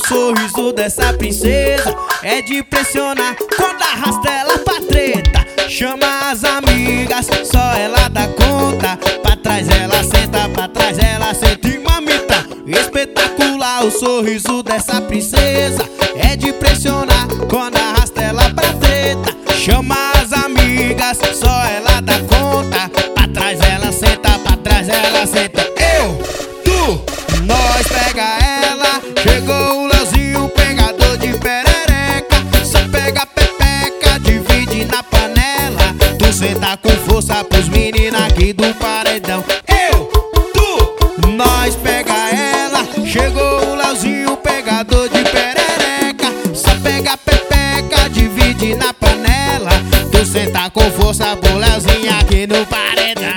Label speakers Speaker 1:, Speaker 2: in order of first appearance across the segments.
Speaker 1: sorriso dessa princesa é de impressionar. Quando arrasta ela pra treta, chama as amigas, só ela dá conta. Pra trás ela senta, pra trás ela senta e mamita. Espetacular o sorriso dessa princesa é de impressionar. Quando arrasta ela pra treta, chama as amigas, só ela dá conta. Pra trás ela senta, pra trás ela senta. Eu, tu, nós pega ela. Chegou o Leozinho, pegador de perereca. Só pega a pepeca, divide na panela. Tu senta com força pros meninos aqui do paredão. Eu, tu, nós pega ela. Chegou o Leozinho, pegador de perereca. Só pega a pepeca, divide na panela. Tu senta com força pro Leozinho aqui no paredão.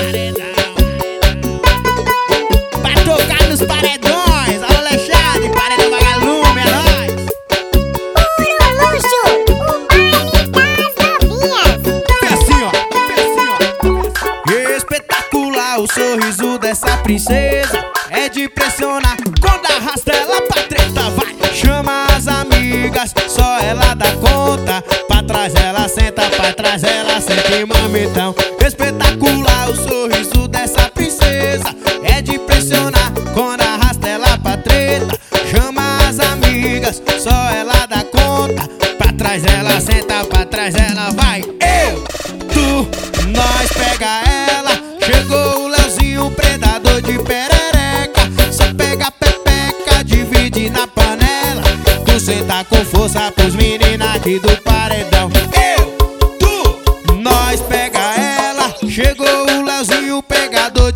Speaker 1: Vai tocar nos paredões, Alexandre, paredão vagalume, é nóis.
Speaker 2: Puro luxo, o baile das novinhas.
Speaker 1: É assim, ó. Espetacular o sorriso dessa princesa é de impressionar. Quando arrasta ela pra treta, vai, chama as amigas, só ela dá conta. Pra trás ela senta, pra trás ela senta e mamitão. Espetacular o sorriso dessa princesa é de impressionar. Quando arrasta ela pra treta, chama as amigas, só ela dá conta. Pra trás ela senta, pra trás ela vai. Eu, tu, nós pega ela. Chegou o Leozinho, predador de perereca. Só pega a pepeca, divide na panela. Tu senta com força pros meninos aqui do paredão. Eu, tu, nós pega ela. Chegou o Leozinho, pegador